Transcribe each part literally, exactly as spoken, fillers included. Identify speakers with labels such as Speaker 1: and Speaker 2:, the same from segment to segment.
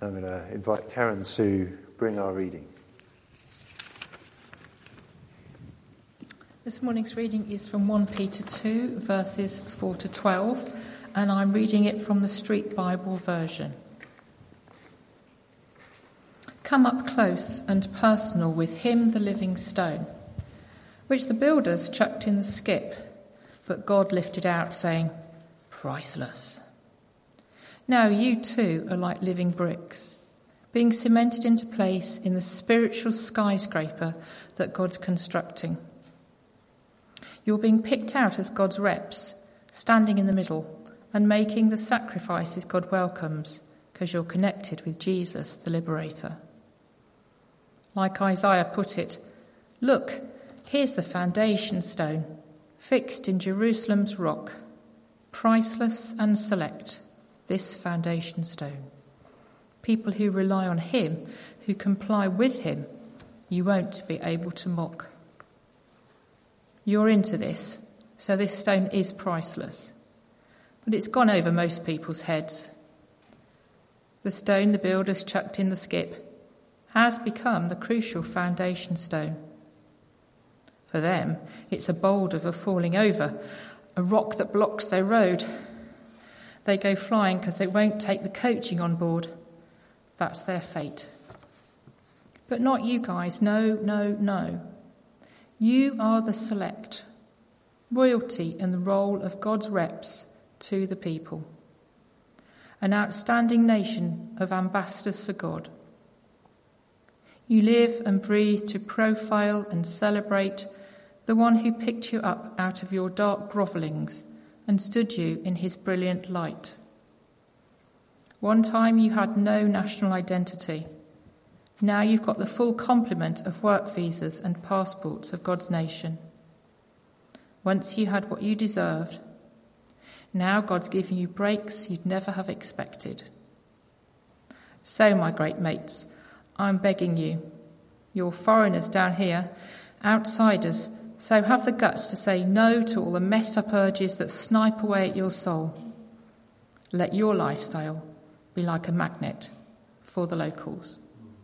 Speaker 1: I'm going to invite Karen to bring our reading.
Speaker 2: This morning's reading is from First Peter two, verses four to twelve, and I'm reading it from the Street Bible version. Come up close and personal with him, the living stone, which the builders chucked in the skip, but God lifted out, saying, priceless. Now you too are like living bricks, being cemented into place in the spiritual skyscraper that God's constructing. You're being picked out as God's reps, standing in the middle and making the sacrifices God welcomes because you're connected with Jesus, the liberator. Like Isaiah put it, look, here's the foundation stone, fixed in Jerusalem's rock, priceless and select, this foundation stone. People who rely on him, who comply with him, you won't be able to mock. You're into this, so this stone is priceless. But it's gone over most people's heads. The stone the builders chucked in the skip has become the crucial foundation stone. For them, it's a boulder for falling over, a rock that blocks their road. They go flying because they won't take the coaching on board. That's their fate. But not you guys, no, no, no. You are the select, royalty in the role of God's reps to the people. An outstanding nation of ambassadors for God. You live and breathe to profile and celebrate the one who picked you up out of your dark grovellings and stood you in his brilliant light. One time you had no national identity. Now you've got the full complement of work visas and passports of God's nation. Once you had what you deserved. Now God's giving you breaks you'd never have expected. So, my great mates, I'm begging you. You're foreigners down here, outsiders, so have the guts to say no to all the messed up urges that snipe away at your soul. Let your lifestyle be like a magnet for the locals.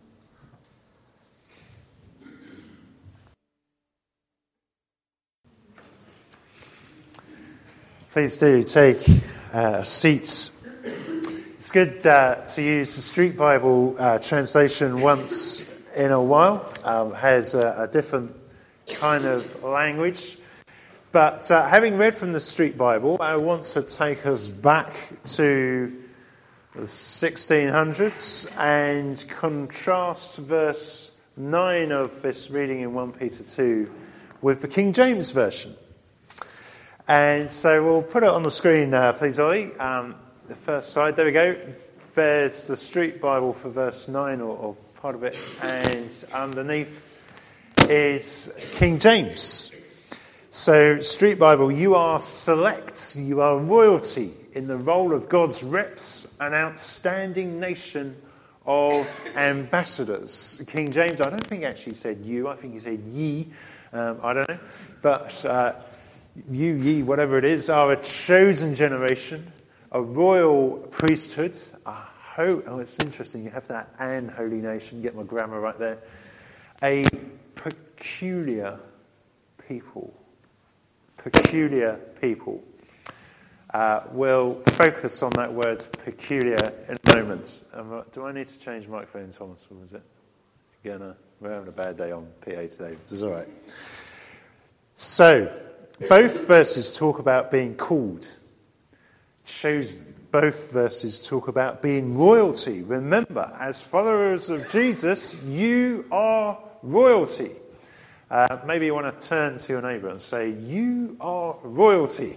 Speaker 1: Please do take uh, seats. It's good uh, to use the Street Bible uh, translation once in a while. Um, has a, a different kind of language. But uh, having read from the Street Bible, I want to take us back to the sixteen hundreds and contrast verse nine of this reading in First Peter two with the King James Version. And so we'll put it on the screen, uh, please, Ollie. Um, the first slide, there we go. There's the Street Bible for verse nine, or, or part of it, and underneath is King James. So, Street Bible, you are select, you are royalty in the role of God's reps, an outstanding nation of ambassadors. King James, I don't think he actually said you, I think he said ye, um, I don't know, but uh, you, ye, whatever it is, are a chosen generation, a royal priesthood, a ho- oh, it's interesting, you have that and holy nation, get my grammar right there, a peculiar people. Peculiar people. Uh, we'll focus on that word peculiar in a moment. Um, do I need to change the microphone, Thomas, or is it? Again, uh, we're having a bad day on P A today. This is all right. So, both verses talk about being called, chosen. Both verses talk about being royalty. Remember, as followers of Jesus, you are royalty. Uh, maybe you want to turn to your neighbour and say, you are royalty.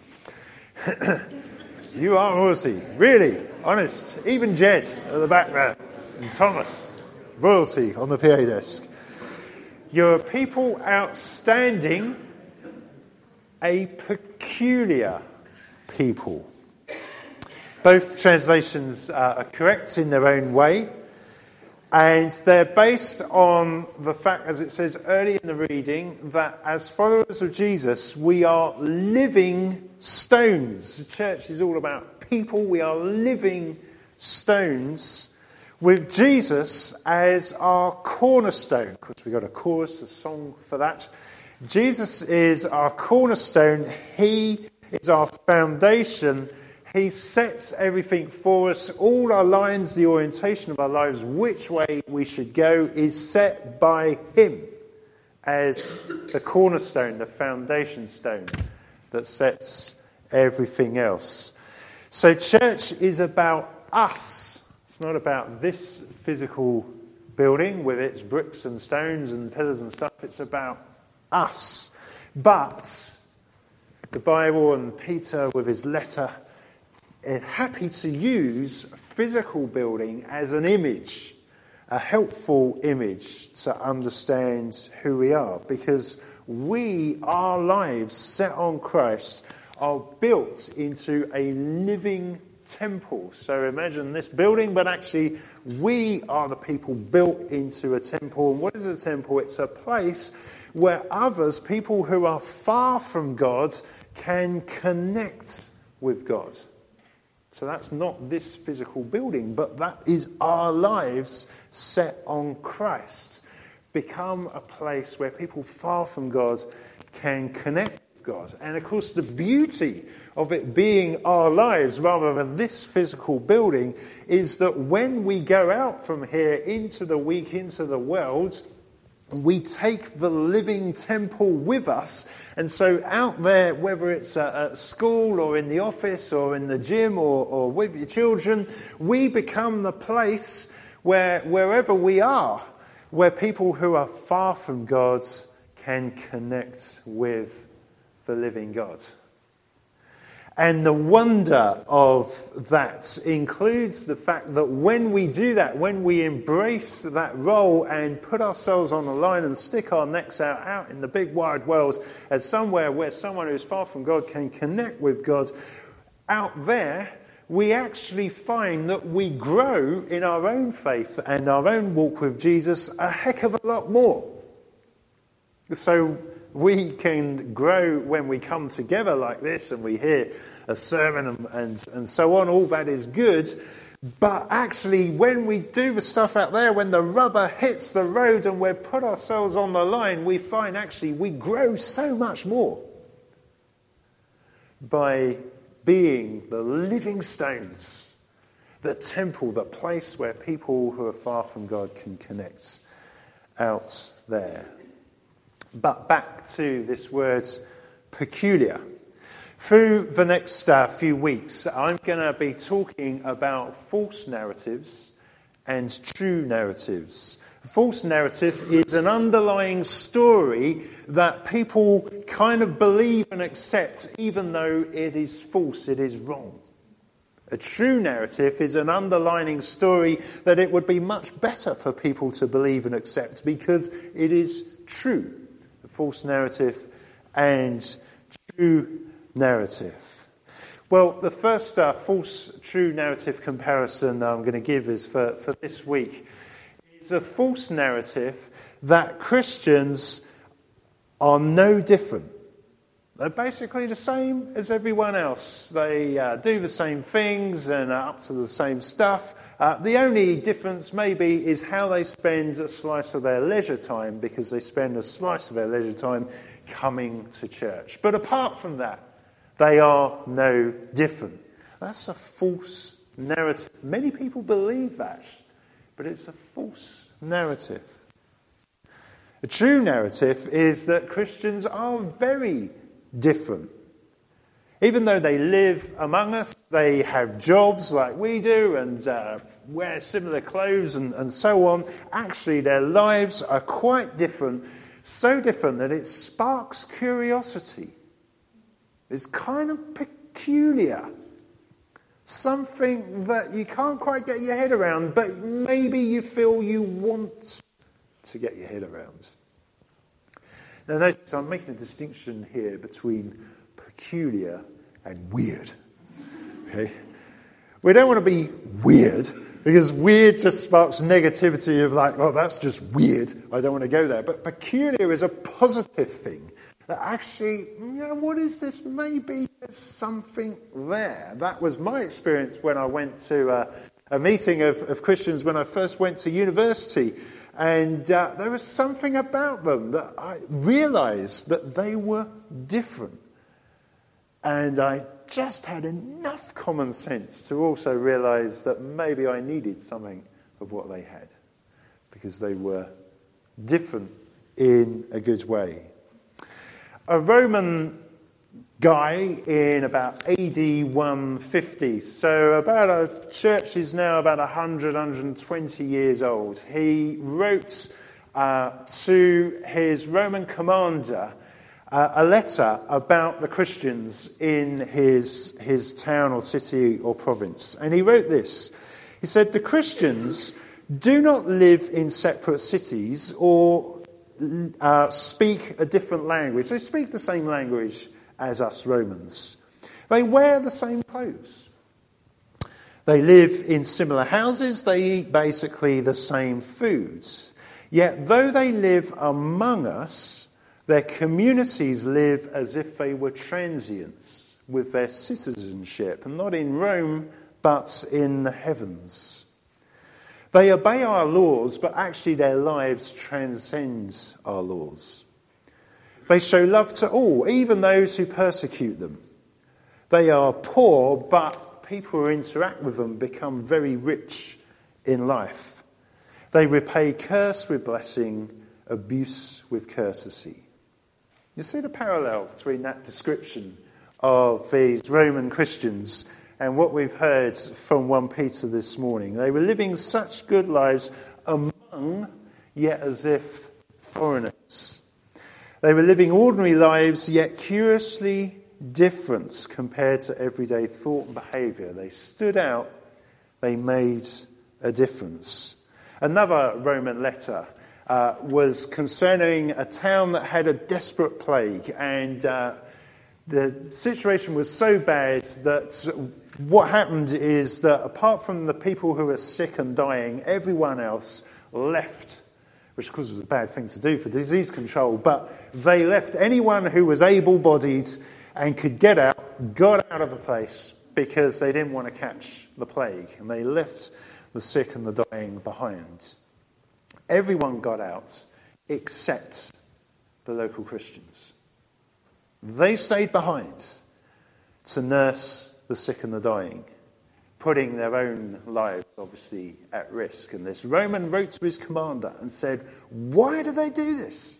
Speaker 1: You are royalty. Really, honest. Even Jed at the back there. And Thomas. Royalty on the P A desk. You're a people outstanding, a peculiar people. Both translations uh, are correct in their own way. And they're based on the fact, as it says early in the reading, that as followers of Jesus, we are living stones. The church is all about people. We are living stones with Jesus as our cornerstone. Of course, we've got a chorus, a song for that. Jesus is our cornerstone. He is our foundation. He sets everything for us. All our lines, the orientation of our lives, which way we should go, is set by him as the cornerstone, the foundation stone that sets everything else. So church is about us. It's not about this physical building with its bricks and stones and pillars and stuff. It's about us. But the Bible and Peter with his letter are happy to use physical building as an image, a helpful image to understand who we are, because we, our lives set on Christ, are built into a living temple. So imagine this building, but actually we are the people built into a temple. And what is a temple? It's a place where others, people who are far from God, can connect with God. So that's not this physical building, but that is our lives set on Christ. Become a place where people far from God can connect with God. And of course, the beauty of it being our lives rather than this physical building is that when we go out from here into the week, into the world, we take the living temple with us. And so out there, whether it's at school or in the office or in the gym or, or with your children, we become the place where wherever we are, where people who are far from God can connect with the living God. And the wonder of that includes the fact that when we do that, when we embrace that role and put ourselves on the line and stick our necks out, out in the big wide world as somewhere where someone who's far from God can connect with God, out there, we actually find that we grow in our own faith and our own walk with Jesus a heck of a lot more. So we can grow when we come together like this and we hear a sermon and, and, and so on. All that is good. But actually, when we do the stuff out there, when the rubber hits the road and we put ourselves on the line, we find actually we grow so much more by being the living stones, the temple, the place where people who are far from God can connect out there. But back to this word peculiar. Through the next uh, few weeks, I'm going to be talking about false narratives and true narratives. A false narrative is an underlying story that people kind of believe and accept even though it is false, it is wrong. A true narrative is an underlying story that it would be much better for people to believe and accept because it is true. A false narrative and true narrative. Well, the first uh, false true narrative comparison I'm going to give is for, for this week. It's a false narrative that Christians are no different. They're basically the same as everyone else. They uh, do the same things and are up to the same stuff. Uh, the only difference maybe is how they spend a slice of their leisure time, because they spend a slice of their leisure time coming to church. But apart from that, they are no different. That's a false narrative. Many people believe that, but it's a false narrative. A true narrative is that Christians are very different. Even though they live among us, they have jobs like we do and uh, wear similar clothes and, and so on, actually their lives are quite different, so different that it sparks curiosity. It's kind of peculiar. Something that you can't quite get your head around, but maybe you feel you want to get your head around. Now notice I'm making a distinction here between peculiar and weird. Okay? We don't want to be weird, because weird just sparks negativity of like, well, that's just weird. I don't want to go there. But peculiar is a positive thing. That actually, you know, what is this? Maybe there's something there. That was my experience when I went to uh, a meeting of, of Christians when I first went to university. And uh, there was something about them that I realized that they were different. And I just had enough common sense to also realize that maybe I needed something of what they had, because they were different in a good way. A Roman guy in about A D one fifty, so about a church is now about one hundred, one hundred twenty years old. He wrote uh, to his Roman commander uh, a letter about the Christians in his, his town or city or province. And he wrote this. He said, "The Christians do not live in separate cities or uh, speak a different language. They speak the same language as us Romans. They wear the same clothes. They live in similar houses. They eat basically the same foods. Yet though they live among us, their communities live as if they were transients with their citizenship, and not in Rome, but in the heavens. They obey our laws, but actually their lives transcend our laws. They show love to all, even those who persecute them. They are poor, but people who interact with them become very rich in life. They repay curse with blessing, abuse with courtesy." You see the parallel between that description of these Roman Christians and what we've heard from First Peter this morning. They were living such good lives among, yet as if foreigners. They were living ordinary lives, yet curiously different compared to everyday thought and behaviour. They stood out, they made a difference. Another Roman letter uh, was concerning a town that had a desperate plague, and uh, the situation was so bad that what happened is that apart from the people who were sick and dying, everyone else left, which of course was a bad thing to do for disease control, but they left. Anyone who was able-bodied and could get out, got out of the place because they didn't want to catch the plague, and they left the sick and the dying behind. Everyone got out except the local Christians. They stayed behind to nurse the sick and the dying, putting their own lives, obviously, at risk. And this Roman wrote to his commander and said, "Why do they do this?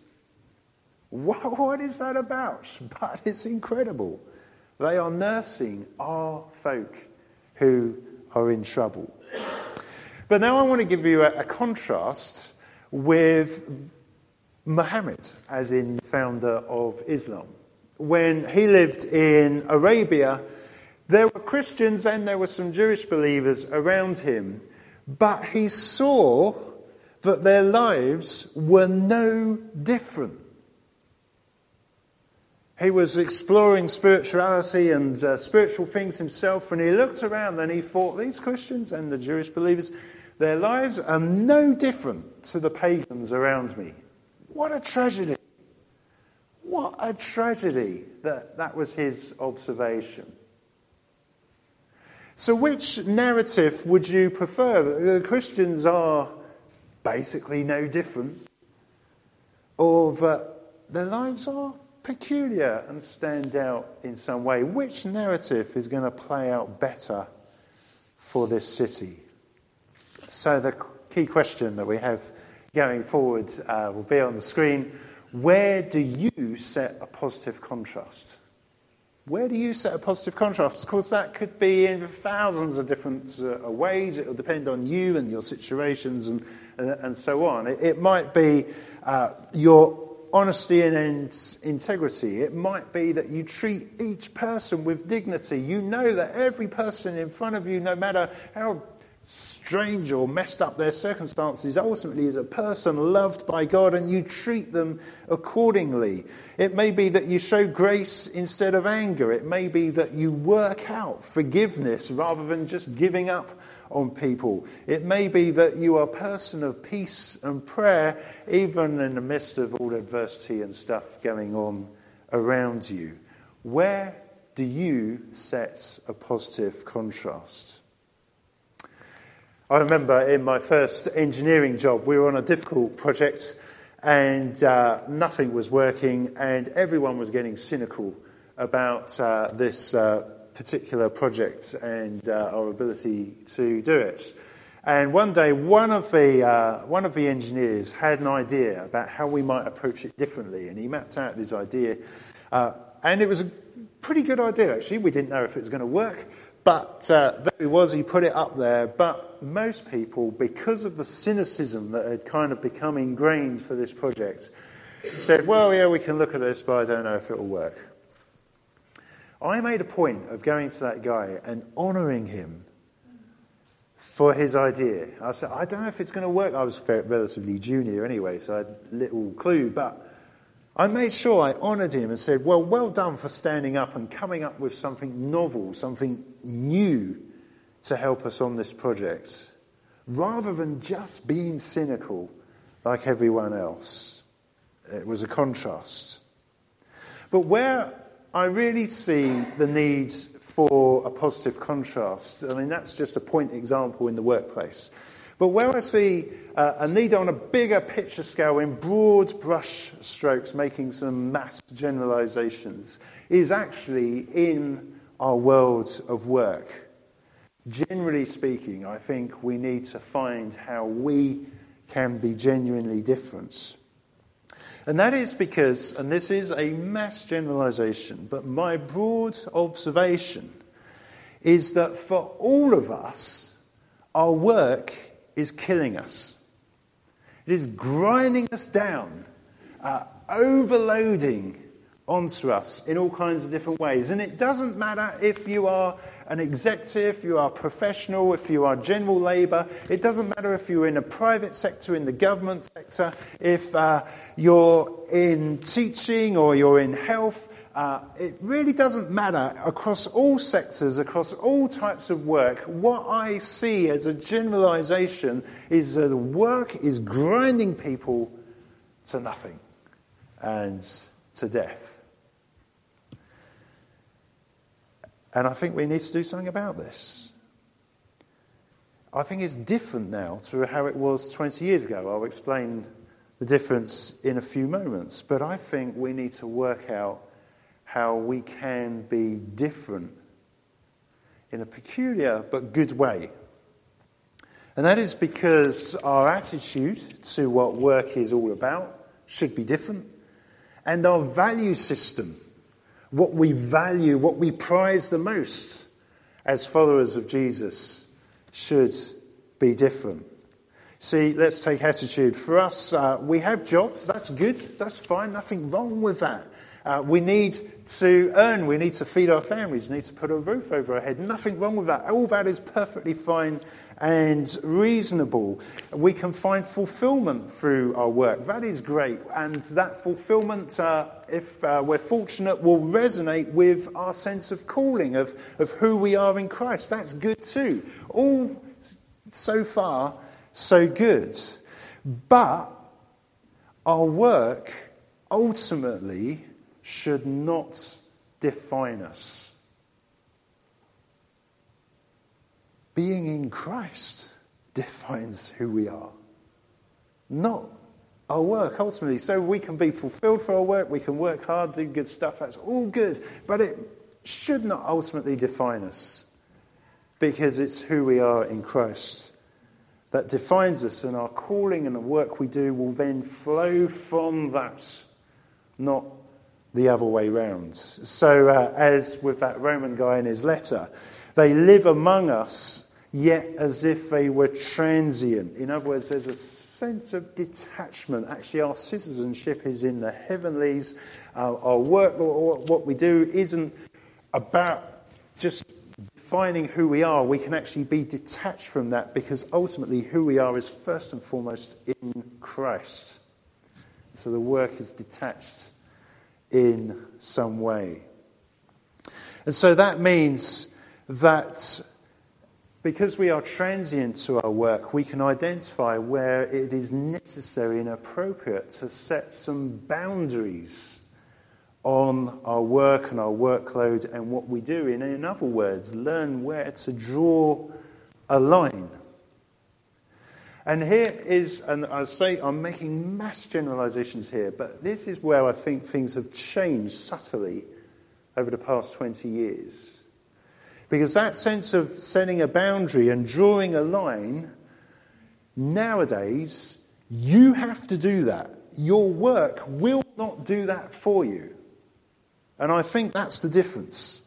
Speaker 1: What, what is that about?" But it's incredible. They are nursing our folk who are in trouble. But now I want to give you a, a contrast with Muhammad, as in the founder of Islam. When he lived in Arabia, there were Christians and there were some Jewish believers around him, but he saw that their lives were no different. He was exploring spirituality and uh, spiritual things himself, and he looked around and he thought, these Christians and the Jewish believers, their lives are no different to the pagans around me. What a tragedy. What a tragedy that that was his observation. So which narrative would you prefer? The Christians are basically no different, or that their lives are peculiar and stand out in some way? Which narrative is going to play out better for this city? So the key question that we have going forward uh, will be on the screen. Where do you set a positive contrast? Where do you set a positive contrast? Of course, that could be in thousands of different uh, ways. It will depend on you and your situations and, and, and so on. It, it might be uh, your honesty and, and integrity. It might be that you treat each person with dignity. You know that every person in front of you, no matter how strange or messed up their circumstances, ultimately is a person loved by God, and you treat them accordingly. It may be that you show grace instead of anger. It may be that you work out forgiveness rather than just giving up on people. It may be that you are a person of peace and prayer, even in the midst of all adversity and stuff going on around you. Where do you set a positive contrast? I remember in my first engineering job, we were on a difficult project and uh, nothing was working and everyone was getting cynical about uh, this uh, particular project and uh, our ability to do it. And one day, one of the uh, one of the engineers had an idea about how we might approach it differently, and he mapped out his idea. Uh, and it was a pretty good idea, actually. We didn't know if it was going to work, but uh, there he was. He put it up there. But most people, because of the cynicism that had kind of become ingrained for this project, said, "Well, yeah, we can look at this, but I don't know if it will work." I made a point of going to that guy and honouring him for his idea. I said, I don't know if it's going to work. I was relatively junior anyway, so I had little clue. But I made sure I honoured him and said, well, well done for standing up and coming up with something novel, something new to help us on this project, rather than just being cynical like everyone else. It was a contrast. But where I really see the need for a positive contrast, I mean, that's just a point example in the workplace. But where I see uh, a need on a bigger picture scale, in broad brush strokes, making some mass generalizations, is actually in our world of work. Generally speaking, I think we need to find how we can be genuinely different. And that is because, and this is a mass generalization, but my broad observation is that for all of us, our work is killing us. It is grinding us down, uh, overloading onto us in all kinds of different ways. And it doesn't matter if you are an executive, if you are a professional, if you are general labour. It doesn't matter if you're in a private sector, in the government sector, if uh, you're in teaching or you're in health. Uh, it really doesn't matter. Across all sectors, across all types of work, what I see as a generalisation is that the work is grinding people to nothing and to death. And I think we need to do something about this. I think it's different now to how it was twenty years ago. I'll explain the difference in a few moments. But I think we need to work out how we can be different in a peculiar but good way. And that is because our attitude to what work is all about should be different. And our value system, what we value, what we prize the most as followers of Jesus, should be different. See, let's take attitude. For us, uh, we have jobs. That's good. That's fine. Nothing wrong with that. Uh, we need to earn. We need to feed our families. We need to put a roof over our head. Nothing wrong with that. All that is perfectly fine and reasonable. We can find fulfillment through our work. That is great. And that fulfillment, uh, if uh, we're fortunate, will resonate with our sense of calling, of, of who we are in Christ. That's good too. All so far, so good. But our work ultimately should not define us. Being in Christ defines who we are, not our work ultimately. So we can be fulfilled for our work, we can work hard, do good stuff, that's all good, but it should not ultimately define us, because it's who we are in Christ that defines us, and our calling and the work we do will then flow from that, not the other way round. So uh, as with that Roman guy in his letter, they live among us, yet as if they were transient. In other words, there's a sense of detachment. Actually, our citizenship is in the heavenlies. Uh, our work, or what we do, isn't about just defining who we are. We can actually be detached from that, because ultimately who we are is first and foremost in Christ. So the work is detached in some way. And so that means that because we are transient to our work, we can identify where it is necessary and appropriate to set some boundaries on our work and our workload and what we do. And in other words, learn where to draw a line. And here is, and I say I'm making mass generalizations here, but this is where I think things have changed subtly over the past twenty years. Because that sense of setting a boundary and drawing a line, nowadays, you have to do that. Your work will not do that for you. And I think that's the difference.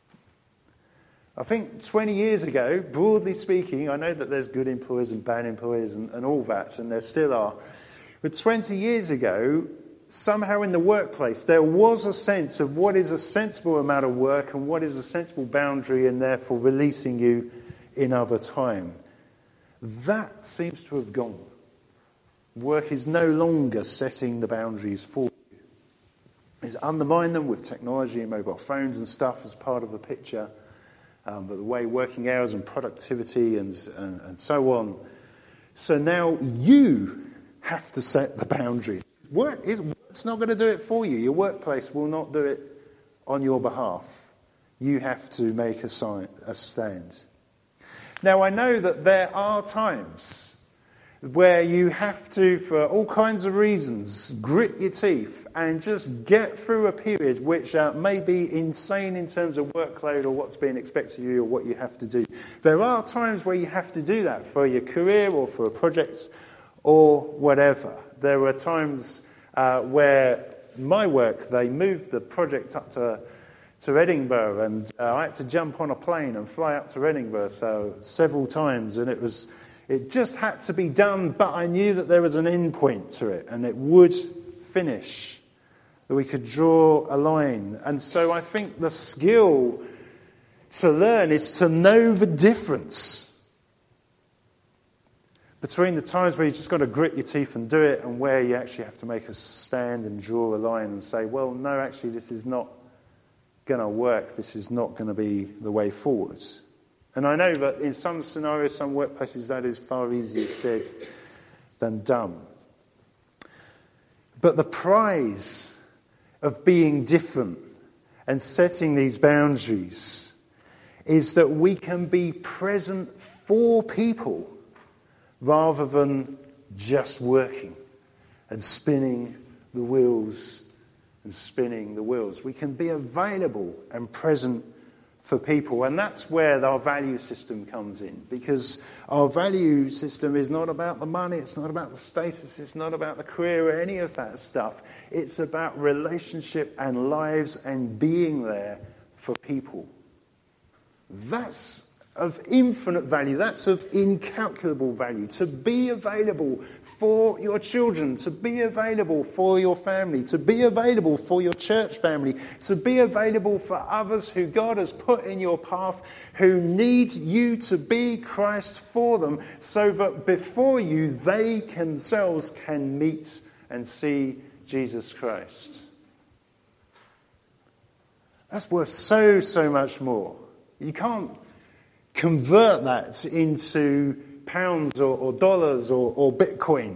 Speaker 1: I think twenty years ago, broadly speaking, I know that there's good employers and bad employers and, and all that, and there still are. But twenty years ago, somehow in the workplace, there was a sense of what is a sensible amount of work and what is a sensible boundary, and therefore releasing you in other time. That seems to have gone. Work is no longer setting the boundaries for you. It's undermined them with technology and mobile phones and stuff as part of the picture. Um, but the way working hours and productivity and, and, and so on. So now you have to set the boundaries. Work is, work's not going to do it for you. Your workplace will not do it on your behalf. You have to make a, sign, a stand. Now, I know that there are times where you have to, for all kinds of reasons, grit your teeth and just get through a period which uh, may be insane in terms of workload or what's being expected of you or what you have to do. There are times where you have to do that for your career or for a project or whatever. There were times uh, where my work, they moved the project up to to Edinburgh, and uh, I had to jump on a plane and fly up to Edinburgh so several times, and it was it just had to be done, but I knew that there was an end point to it, and it would finish, that we could draw a line. And so I think the skill to learn is to know the difference between the times where you just got to grit your teeth and do it, and where you actually have to make a stand and draw a line and say, well, no, actually, this is not going to work. This is not going to be the way forward. And I know that in some scenarios, some workplaces, that is far easier said than done. But the prize of being different and setting these boundaries is that we can be present for people rather than just working and spinning the wheels and spinning the wheels. We can be available and present for people, and that's where our value system comes in, because our value system is not about the money, it's not about the status, it's not about the career or any of that stuff. It's about relationship and lives and being there for people. That's of infinite value, that's of incalculable value. To be available for your children, to be available for your family, to be available for your church family, to be available for others who God has put in your path, who need you to be Christ for them, so that before you they themselves can meet and see Jesus Christ. That's worth so, so much more. You can't convert that into pounds or, or dollars or, or Bitcoin,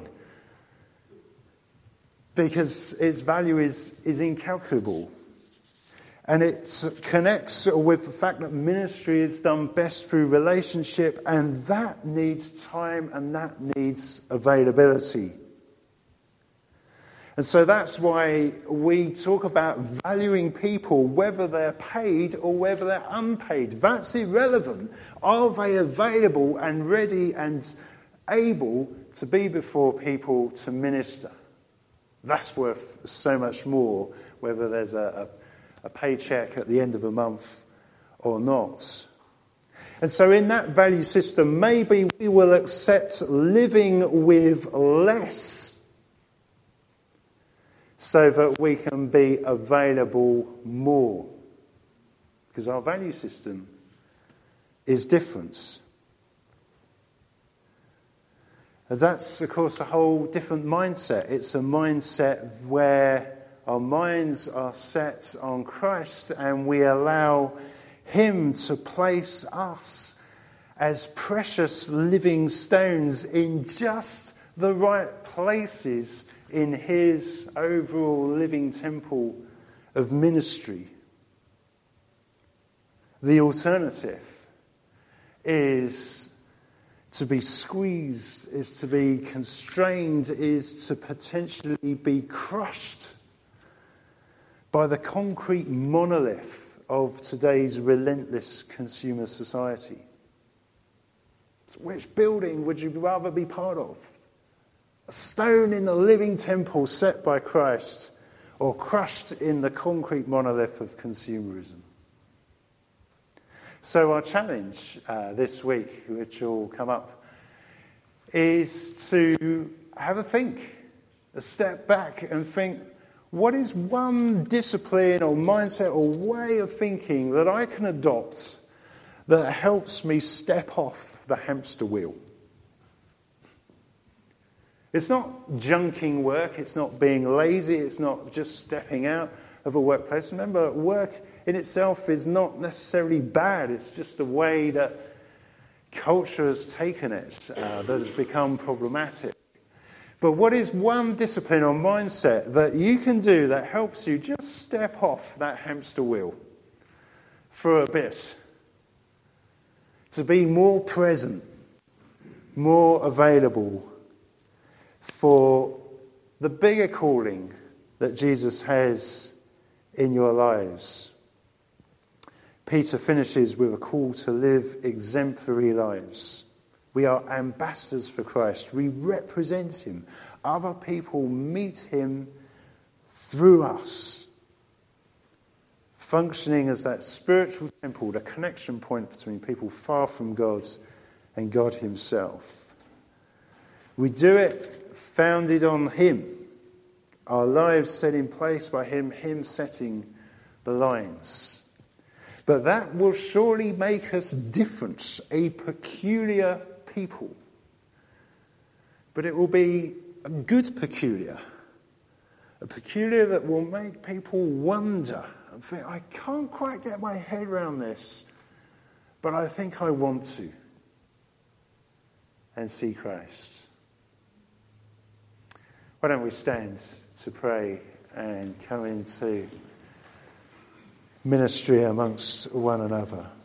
Speaker 1: because its value is, is incalculable. And it connects with the fact that ministry is done best through relationship, and that needs time and that needs availability. And so that's why we talk about valuing people, whether they're paid or whether they're unpaid. That's irrelevant. Are they available and ready and able to be before people to minister? That's worth so much more, whether there's a, a, a paycheck at the end of a month or not. And so in that value system, maybe we will accept living with less, so that we can be available more. Because our value system is different. And that's, of course, a whole different mindset. It's a mindset where our minds are set on Christ and we allow Him to place us as precious living stones in just the right places in His overall living temple of ministry. The alternative is To be squeezed is to be constrained, is to potentially be crushed by the concrete monolith of today's relentless consumer society. So which building would you rather be part of? A stone in the living temple set by Christ, or crushed in the concrete monolith of consumerism? So our challenge uh, this week, which will come up, is to have a think, a step back and think, what is one discipline or mindset or way of thinking that I can adopt that helps me step off the hamster wheel? It's not junking work, it's not being lazy, it's not just stepping out of a workplace. Remember, work in itself is not necessarily bad, it's just a way that culture has taken it uh, that has become problematic. But what is one discipline or mindset that you can do that helps you just step off that hamster wheel for a bit? To be more present, more available for the bigger calling that Jesus has in your lives. Peter finishes with a call to live exemplary lives. We are ambassadors for Christ. We represent him. Other people meet him through us. Functioning as that spiritual temple, the connection point between people far from God and God himself. We do it founded on him. Our lives set in place by him, him setting the lines. But that will surely make us different, a peculiar people. But it will be a good peculiar. A peculiar that will make people wonder and think, I can't quite get my head around this, but I think I want to. And see Christ. Why don't we stand to pray and come into ministry amongst one another.